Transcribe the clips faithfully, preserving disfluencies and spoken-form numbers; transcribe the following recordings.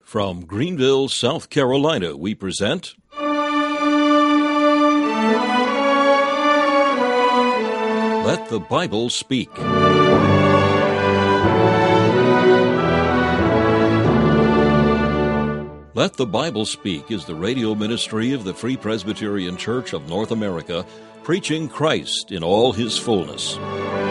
From Greenville, South Carolina, we present Let the Bible Speak. Let the Bible Speak is the radio ministry of the Free Presbyterian Church of North America, preaching Christ in all His fullness.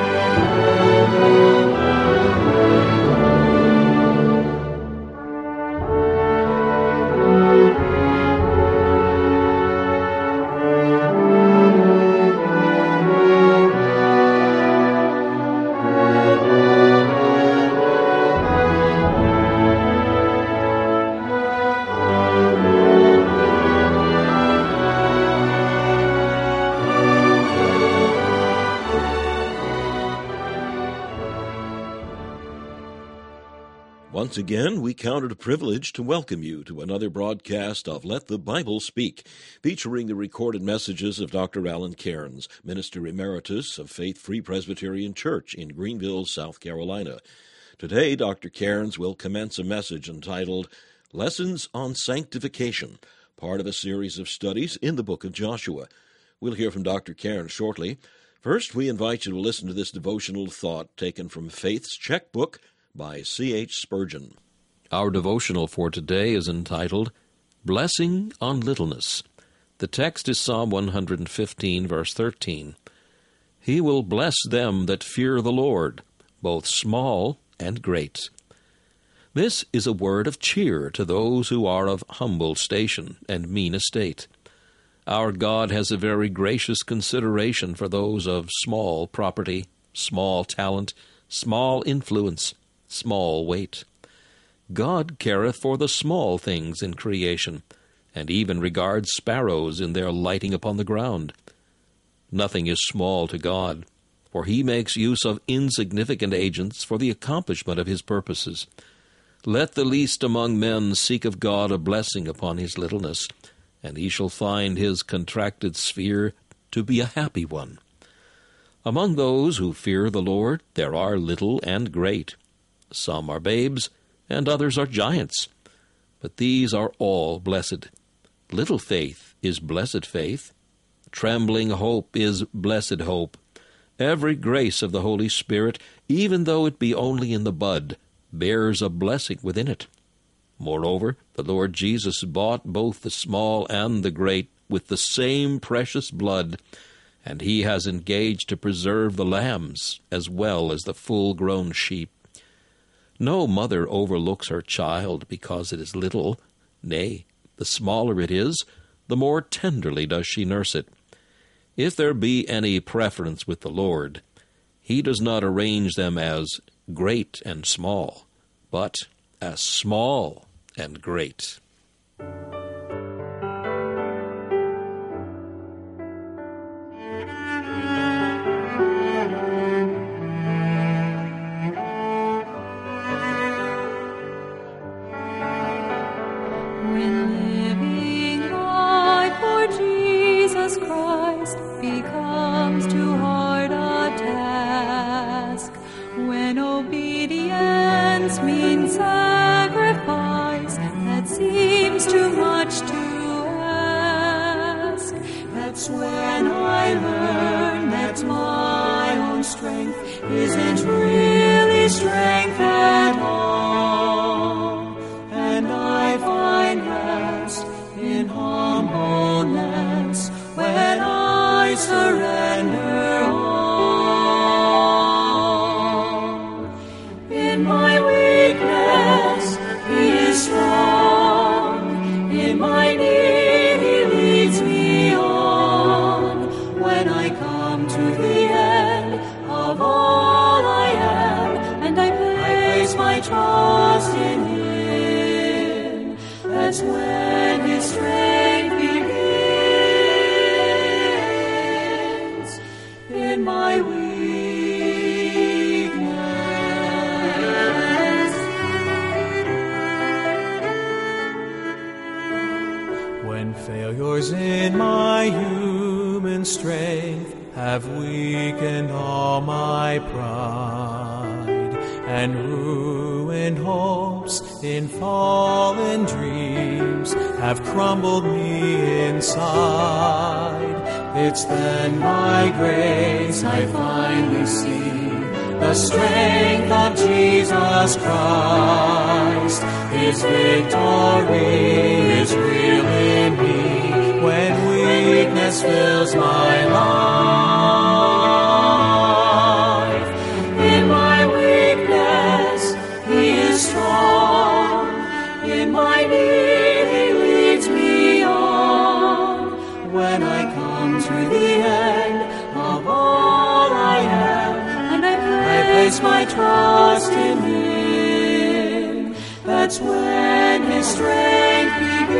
Once again, we count it a privilege to welcome you to another broadcast of Let the Bible Speak, featuring the recorded messages of Doctor Alan Cairns, Minister Emeritus of Faith Free Presbyterian Church in Greenville, South Carolina. Today, Doctor Cairns will commence a message entitled Lessons on Sanctification, part of a series of studies in the book of Joshua. We'll hear from Doctor Cairns shortly. First, we invite you to listen to this devotional thought taken from Faith's Checkbook by C H Spurgeon. Our devotional for today is entitled, Blessing on Littleness. The text is Psalm one hundred fifteen, verse thirteen. He will bless them that fear the Lord, both small and great. This is a word of cheer to those who are of humble station and mean estate. Our God has a very gracious consideration for those of small property, small talent, small influence, small weight. God careth for the small things in creation, and even regards sparrows in their lighting upon the ground. Nothing is small to God, for He makes use of insignificant agents for the accomplishment of His purposes. Let the least among men seek of God a blessing upon his littleness, and he shall find his contracted sphere to be a happy one. Among those who fear the Lord there are little and great. Some are babes, and others are giants. But these are all blessed. Little faith is blessed faith. Trembling hope is blessed hope. Every grace of the Holy Spirit, even though it be only in the bud, bears a blessing within it. Moreover, the Lord Jesus bought both the small and the great with the same precious blood, and He has engaged to preserve the lambs as well as the full-grown sheep. No mother overlooks her child because it is little. Nay, the smaller it is, the more tenderly does she nurse it. If there be any preference with the Lord, He does not arrange them as great and small, but as small and great. When I learn that my own strength isn't really strength at all, and I find rest in humbleness when I surrender all. In my weakness He is strong, in my need He leads me on. When I come to the end of all I am, and I place my trust in Him, that's when His strength begins. In my weakness, when failures in my human strength have weakened all my pride, and ruined hopes in fallen dreams have crumbled me inside. It's then by grace I finally see the strength of Jesus Christ. His victory is real in me when weakness fills my life. In my weakness, He is strong. In my need, He leads me on. When I come to the end of all I am, and I place my trust in Him, that's when His strength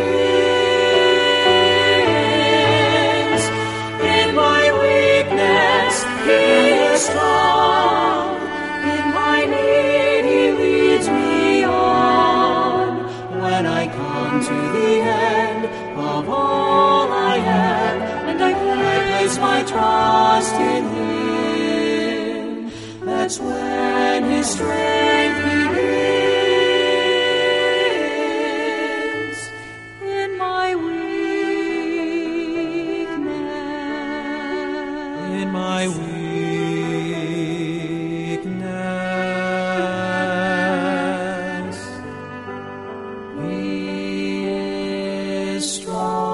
begins. In my weakness, He is strong. In my need, He leads me on. When I come to the end of all I am, and I place my trust in Him, that's when His strength begins. In my weakness, in my weakness, He is strong.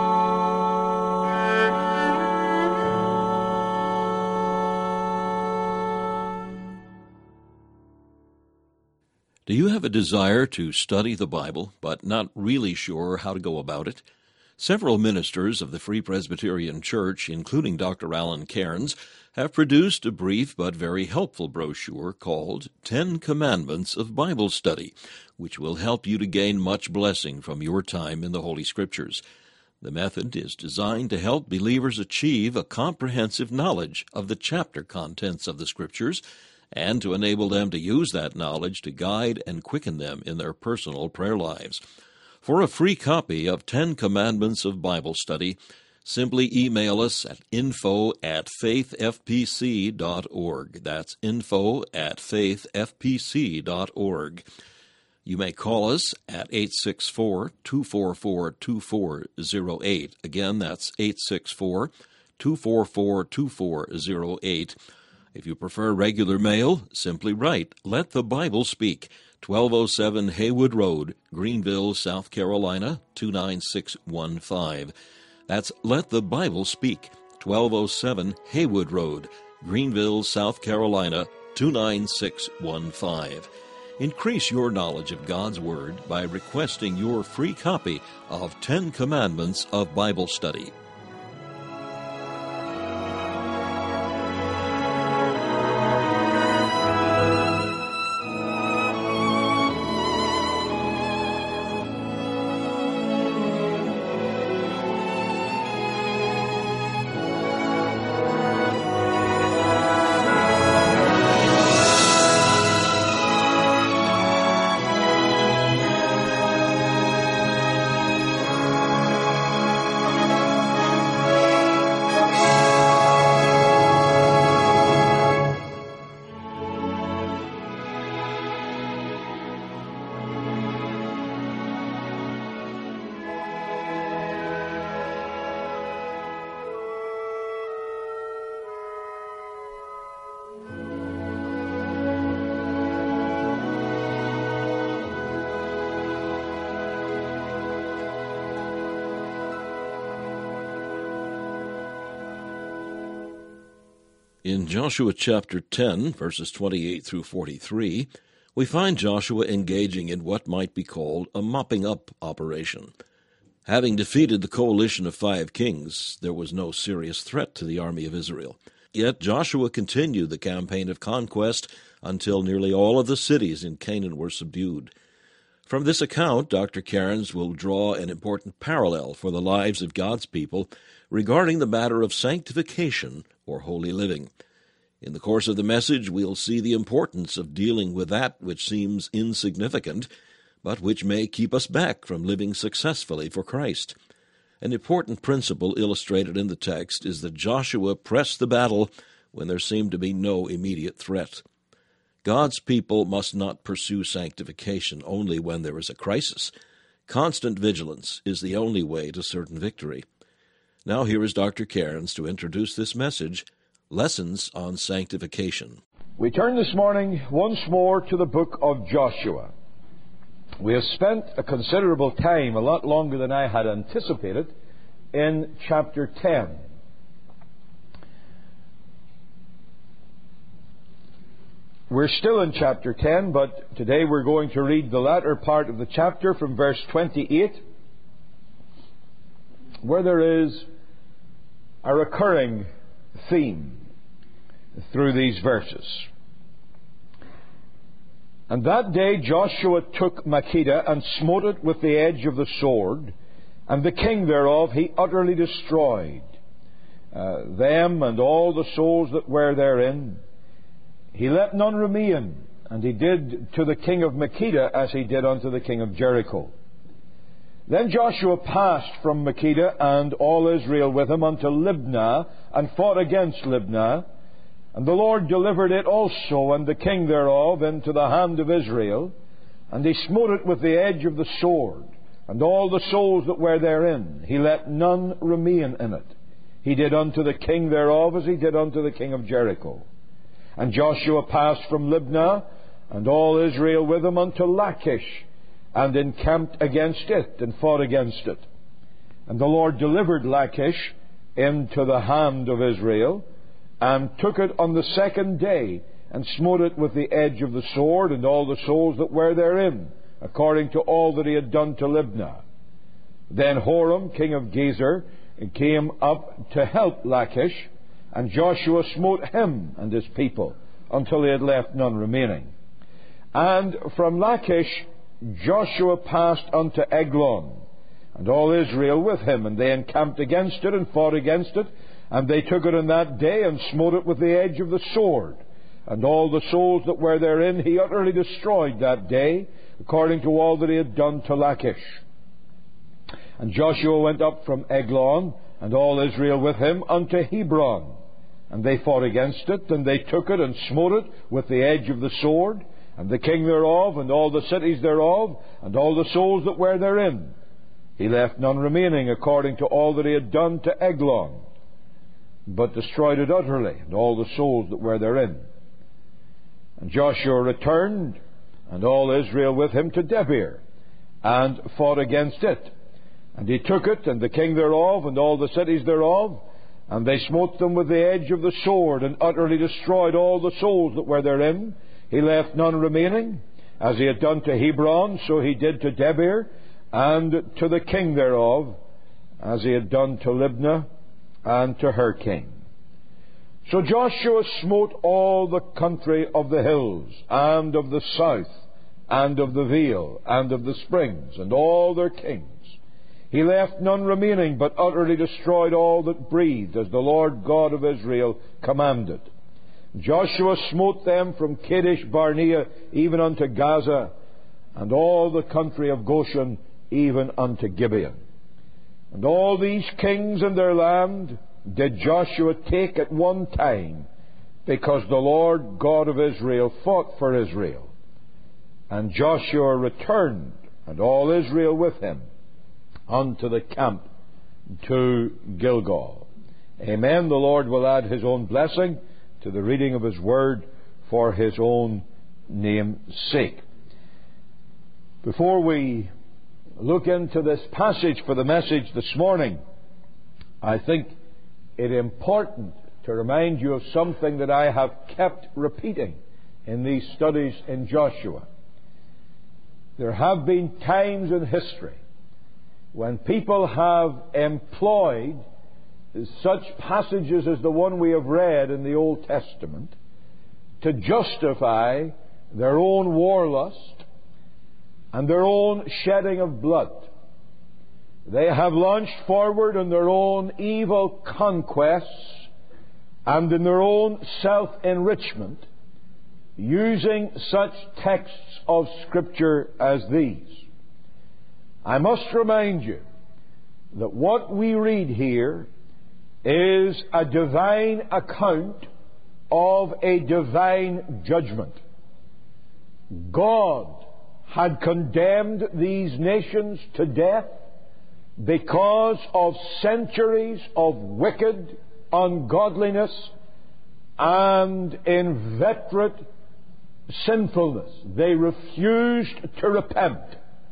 Do you have a desire to study the Bible, but not really sure how to go about it? Several ministers of the Free Presbyterian Church, including Doctor Alan Cairns, have produced a brief but very helpful brochure called Ten Commandments of Bible Study, which will help you to gain much blessing from your time in the Holy Scriptures. The method is designed to help believers achieve a comprehensive knowledge of the chapter contents of the Scriptures, and to enable them to use that knowledge to guide and quicken them in their personal prayer lives. For a free copy of Ten Commandments of Bible Study, simply email us at info at faithfpc dot org. That's info at faithfpc dot org. You may call us at eight six four, two four four, two four zero eight. Again, that's eight six four, two four four, two four zero eight. If you prefer regular mail, simply write, Let the Bible Speak, twelve oh seven Haywood Road, Greenville, South Carolina, two nine six one five. That's Let the Bible Speak, twelve oh seven Haywood Road, Greenville, South Carolina, two nine six one five. Increase your knowledge of God's Word by requesting your free copy of Ten Commandments of Bible Study. In Joshua chapter ten, verses twenty-eight through forty-three, we find Joshua engaging in what might be called a mopping-up operation. Having defeated the coalition of five kings, there was no serious threat to the army of Israel. Yet Joshua continued the campaign of conquest until nearly all of the cities in Canaan were subdued. From this account, Doctor Cairns will draw an important parallel for the lives of God's people regarding the matter of sanctification or holy living. In the course of the message, we'll see the importance of dealing with that which seems insignificant, but which may keep us back from living successfully for Christ. An important principle illustrated in the text is that Joshua pressed the battle when there seemed to be no immediate threat. God's people must not pursue sanctification only when there is a crisis. Constant vigilance is the only way to certain victory. Now here is Doctor Cairns to introduce this message, Lessons on Sanctification. We turn this morning once more to the book of Joshua. We have spent a considerable time, a lot longer than I had anticipated, in chapter ten. We're still in chapter ten, but today we're going to read the latter part of the chapter from verse twenty-eight, where there is a recurring theme through these verses. And that day Joshua took Makkedah and smote it with the edge of the sword, and the king thereof he utterly destroyed, uh, them and all the souls that were therein. He let none remain, and he did to the king of Makkedah as he did unto the king of Jericho. Then Joshua passed from Makkedah and all Israel with him unto Libnah, and fought against Libnah. And the Lord delivered it also, and the king thereof, into the hand of Israel. And he smote it with the edge of the sword, and all the souls that were therein. He let none remain in it. He did unto the king thereof as he did unto the king of Jericho. And Joshua passed from Libnah, and all Israel with him, unto Lachish, and encamped against it, and fought against it. And the Lord delivered Lachish into the hand of Israel, and took it on the second day, and smote it with the edge of the sword, and all the souls that were therein, according to all that he had done to Libnah. Then Horam, king of Gezer, came up to help Lachish, and Joshua smote him and his people, until he had left none remaining. And from Lachish Joshua passed unto Eglon, and all Israel with him, and they encamped against it, and fought against it. And they took it in that day, and smote it with the edge of the sword. And all the souls that were therein he utterly destroyed that day, according to all that he had done to Lachish. And Joshua went up from Eglon, and all Israel with him, unto Hebron. And they fought against it, and they took it, and smote it with the edge of the sword, and the king thereof, and all the cities thereof, and all the souls that were therein. He left none remaining, according to all that he had done to Eglon, but destroyed it utterly, and all the souls that were therein. And Joshua returned, and all Israel with him, to Debir, and fought against it. And he took it, and the king thereof, and all the cities thereof, and they smote them with the edge of the sword, and utterly destroyed all the souls that were therein. He left none remaining. As he had done to Hebron, so he did to Debir, and to the king thereof, as he had done to Libnah, and to her king. So Joshua smote all the country of the hills, and of the south, and of the vale, and of the springs, and all their kings. He left none remaining, but utterly destroyed all that breathed, as the Lord God of Israel commanded. Joshua smote them from Kadesh Barnea even unto Gaza, and all the country of Goshen even unto Gibeon. And all these kings and their land did Joshua take at one time, because the Lord God of Israel fought for Israel. And Joshua returned, and all Israel with him, unto the camp to Gilgal. Amen. The Lord will add his own blessing to the reading of his word for his own name's sake. Before we look into this passage for the message this morning, I think it important to remind you of something that I have kept repeating in these studies in Joshua. There have been times in history when people have employed such passages as the one we have read in the Old Testament to justify their own war lust and their own shedding of blood. They have launched forward in their own evil conquests and in their own self-enrichment, using such texts of Scripture as these. I must remind you that what we read here is a divine account of a divine judgment. God had condemned these nations to death because of centuries of wicked ungodliness and inveterate sinfulness. They refused to repent.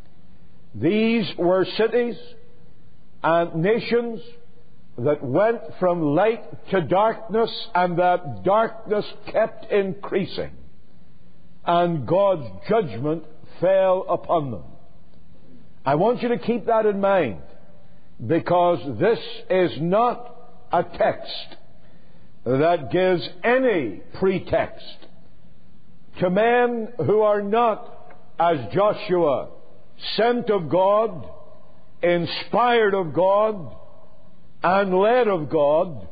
These were cities and nations that went from light to darkness, and that darkness kept increasing, and God's judgment fell upon them. I want you to keep that in mind, because this is not a text that gives any pretext to men who are not, as Joshua, sent of God, inspired of God, and led of God,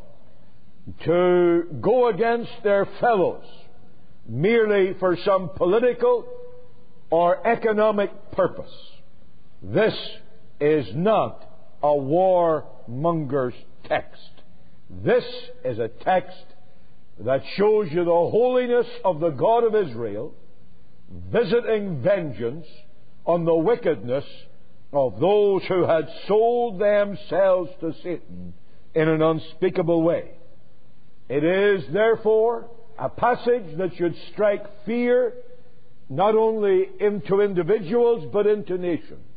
to go against their fellows merely for some political or economic purpose. This is not a warmonger's text. This is a text that shows you the holiness of the God of Israel, visiting vengeance on the wickedness of those who had sold themselves to Satan in an unspeakable way. It is, therefore, a passage that should strike fear not only into individuals but into nations.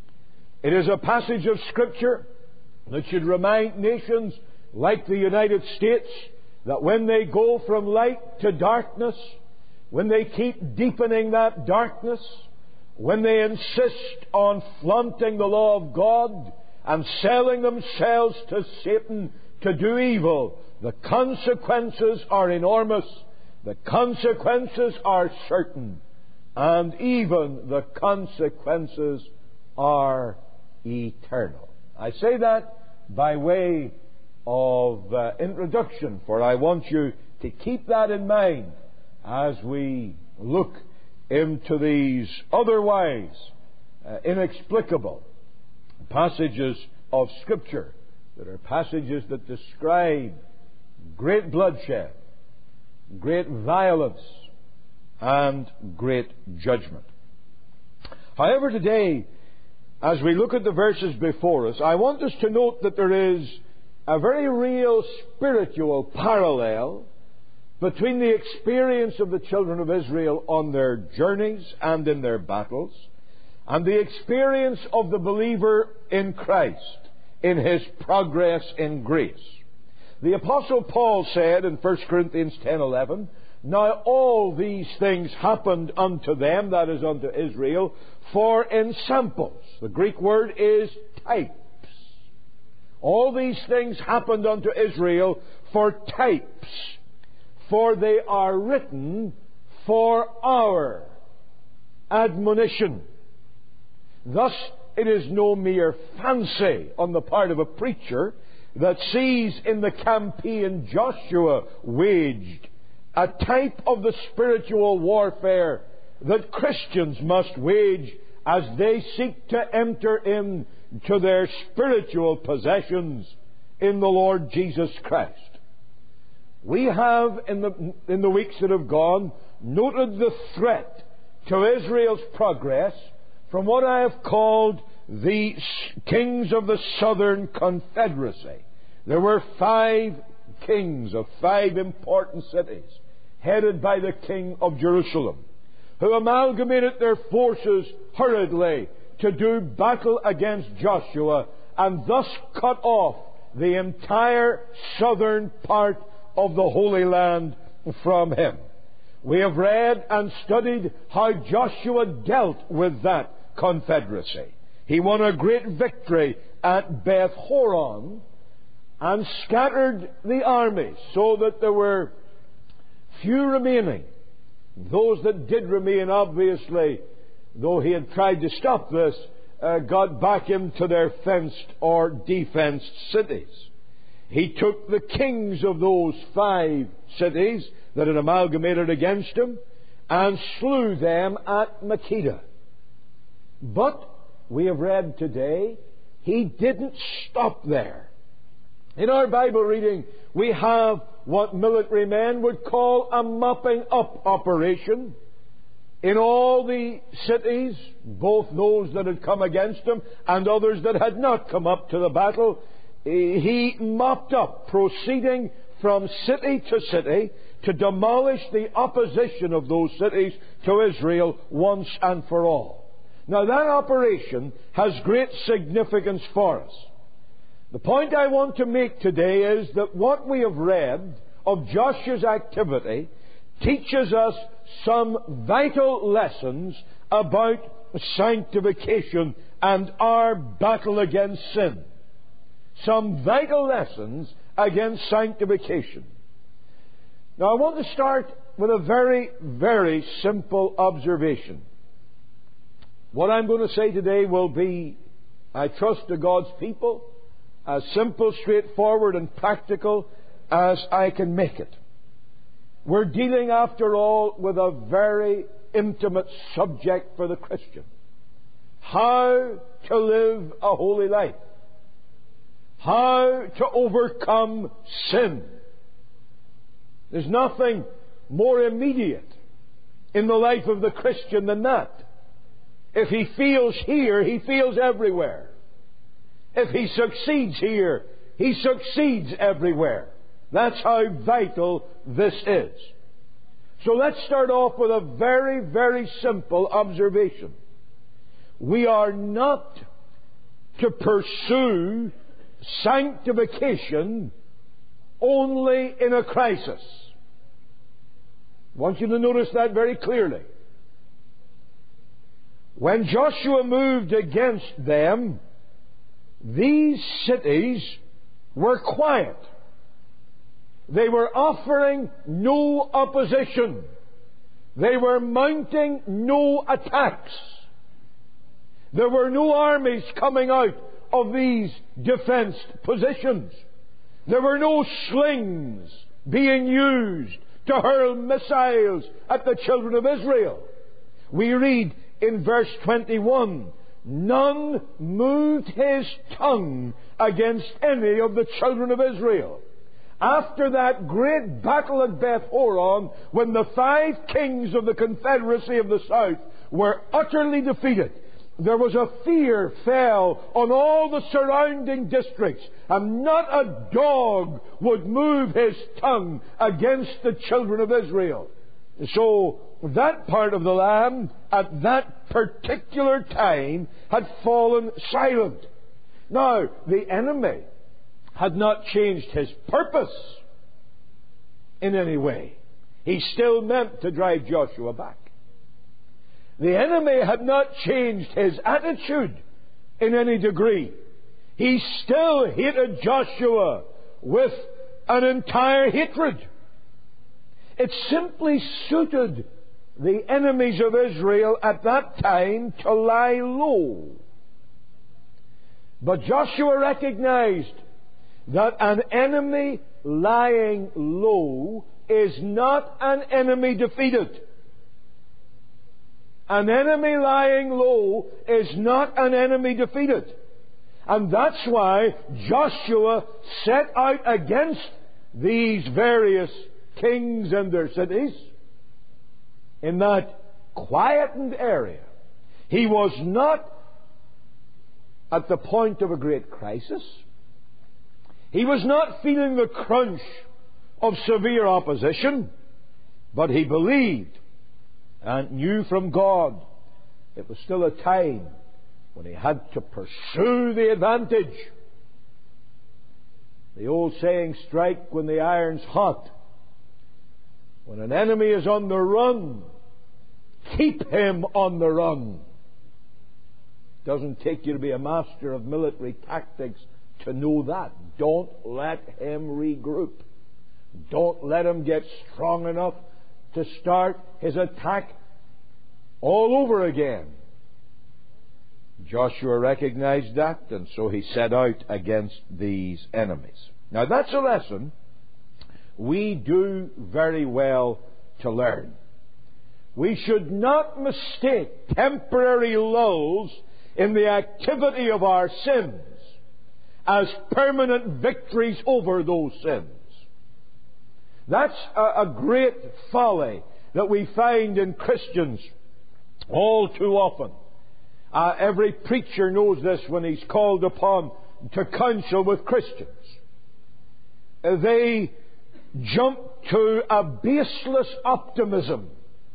It is a passage of Scripture that should remind nations like the United States that when they go from light to darkness, when they keep deepening that darkness, when they insist on flaunting the law of God and selling themselves to Satan to do evil, the consequences are enormous, the consequences are certain, and even the consequences are eternal. I say that by way of uh, introduction, for I want you to keep that in mind as we look into these otherwise uh, inexplicable passages of Scripture that are passages that describe great bloodshed, great violence, and great judgment. However, today, as we look at the verses before us, I want us to note that there is a very real spiritual parallel between the experience of the children of Israel on their journeys and in their battles, and the experience of the believer in Christ in his progress in grace. The Apostle Paul said in First Corinthians ten eleven, "Now all these things happened unto them," that is, unto Israel, "for in samples." The Greek word is types. All these things happened unto Israel for types, for they are written for our admonition. Thus, it is no mere fancy on the part of a preacher that sees in the campaign Joshua waged a type of the spiritual warfare that Christians must wage as they seek to enter into their spiritual possessions in the Lord Jesus Christ. We have, in the, in the weeks that have gone, noted the threat to Israel's progress from what I have called the kings of the Southern Confederacy. There were five kings of five important cities, headed by the king of Jerusalem, who amalgamated their forces hurriedly to do battle against Joshua and thus cut off the entire southern part of the Holy Land from him. We have read and studied how Joshua dealt with that confederacy. He won a great victory at Beth Horon and scattered the armies so that there were few remaining. Those that did remain, obviously, though he had tried to stop this, uh, got back into their fenced or defenced cities. He took the kings of those five cities that had amalgamated against him and slew them at Makkedah. But we have read today, he didn't stop there. In our Bible reading, we have what military men would call a mopping up operation. in all the cities, both those that had come against him and others that had not come up to the battle, he mopped up, proceeding from city to city to demolish the opposition of those cities to Israel once and for all. Now that operation has great significance for us. The point I want to make today is that what we have read of Joshua's activity teaches us some vital lessons about sanctification and our battle against sin. Some vital lessons against sanctification. Now I want to start with a very, very simple observation. What I'm going to say today will be, I trust to God's people, as simple, straightforward and practical as I can make it. We're dealing, after all, with a very intimate subject for the Christian. How to live a holy life. How to overcome sin. There's nothing more immediate in the life of the Christian than that. If he fails here, he fails everywhere. If he succeeds here, he succeeds everywhere. That's how vital this is. So let's start off with a very, very simple observation. We are not to pursue sanctification only in a crisis. I want you to notice that very clearly. When Joshua moved against them, these cities were quiet. They were offering no opposition. They were mounting no attacks. There were no armies coming out of these defenced positions. There were no slings being used to hurl missiles at the children of Israel. We read in verse twenty-one, none moved his tongue against any of the children of Israel. After that great battle at Beth Horon, when the five kings of the Confederacy of the South were utterly defeated, there was a fear fell on all the surrounding districts, and not a dog would move his tongue against the children of Israel. So that part of the land at that particular time had fallen silent. Now, the enemy had not changed his purpose in any way. He still meant to drive Joshua back. The enemy had not changed his attitude in any degree. He still hated Joshua with an entire hatred. It simply suited the enemies of Israel at that time to lie low. But Joshua recognized that an enemy lying low is not an enemy defeated. An enemy lying low is not an enemy defeated. And that's why Joshua set out against these various kings and their cities in that quietened area. He was not at the point of a great crisis. He was not feeling the crunch of severe opposition, but he believed and knew from God it was still a time when he had to pursue the advantage. The old saying, strike when the iron's hot. When an enemy is on the run, keep him on the run. It doesn't take you to be a master of military tactics to know that. Don't let him regroup. Don't let him get strong enough to start his attack all over again. Joshua recognized that, and so he set out against these enemies. Now that's a lesson we do very well to learn. We should not mistake temporary lulls in the activity of our sins as permanent victories over those sins. That's a, a great folly that we find in Christians All too often. Uh, every preacher knows this when he's called upon to counsel with Christians. Uh, they jump to a baseless optimism.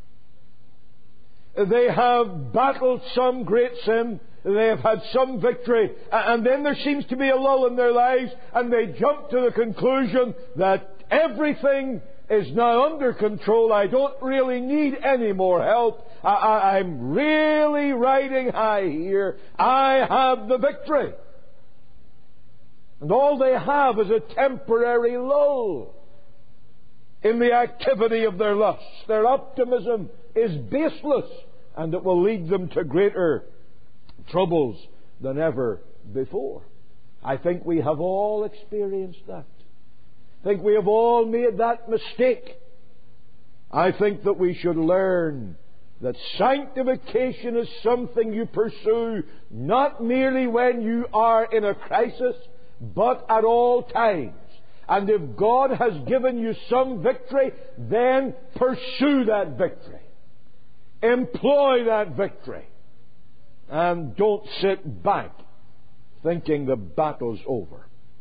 They have battled some great sin, they have had some victory, and then there seems to be a lull in their lives, and they jump to the conclusion that everything is now under control. I don't really need any more help. I, I, I'm really riding high here. I have the victory. And all they have is a temporary lull in the activity of their lusts. Their optimism is baseless, and it will lead them to greater troubles than ever before. I think we have all experienced that. I think we have all made that mistake. I think that we should learn that sanctification is something you pursue not merely when you are in a crisis, but at all times. And if God has given you some victory, then pursue that victory. Employ that victory. And don't sit back thinking the battle's over.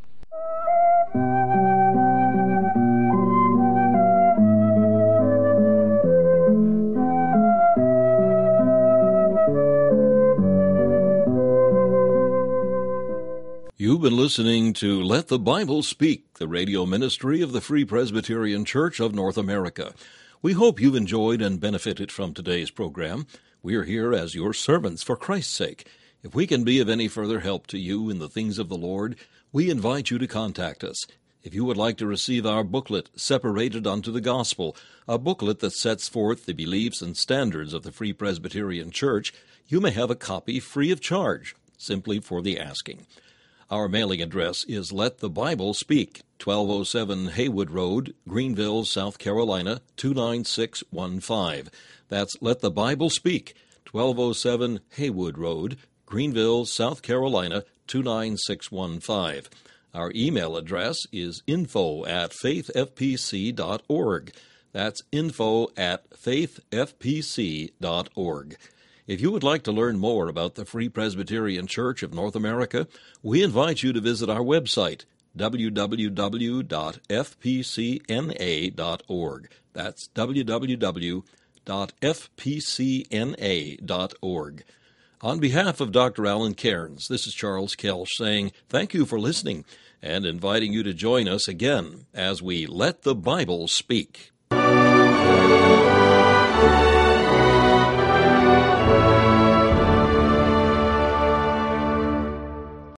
You've been listening to Let the Bible Speak, the radio ministry of the Free Presbyterian Church of North America. We hope you've enjoyed and benefited from today's program. We are here as your servants for Christ's sake. If we can be of any further help to you in the things of the Lord, we invite you to contact us. If you would like to receive our booklet, Separated Unto the Gospel, a booklet that sets forth the beliefs and standards of the Free Presbyterian Church, you may have a copy free of charge, simply for the asking. Our mailing address is Let the Bible Speak, twelve oh seven Haywood Road, Greenville, South Carolina, two nine six one five. That's Let the Bible Speak, twelve oh seven Haywood Road, Greenville, South Carolina, two nine six one five. Our email address is info at faith f p c dot org. That's info at faith f p c dot org. If you would like to learn more about the Free Presbyterian Church of North America, we invite you to visit our website, w w w dot f p c n a dot org. That's w w w dot f p c n a dot org. On behalf of Doctor Alan Cairns, this is Charles Kelsch saying thank you for listening and inviting you to join us again as we Let the Bible Speak.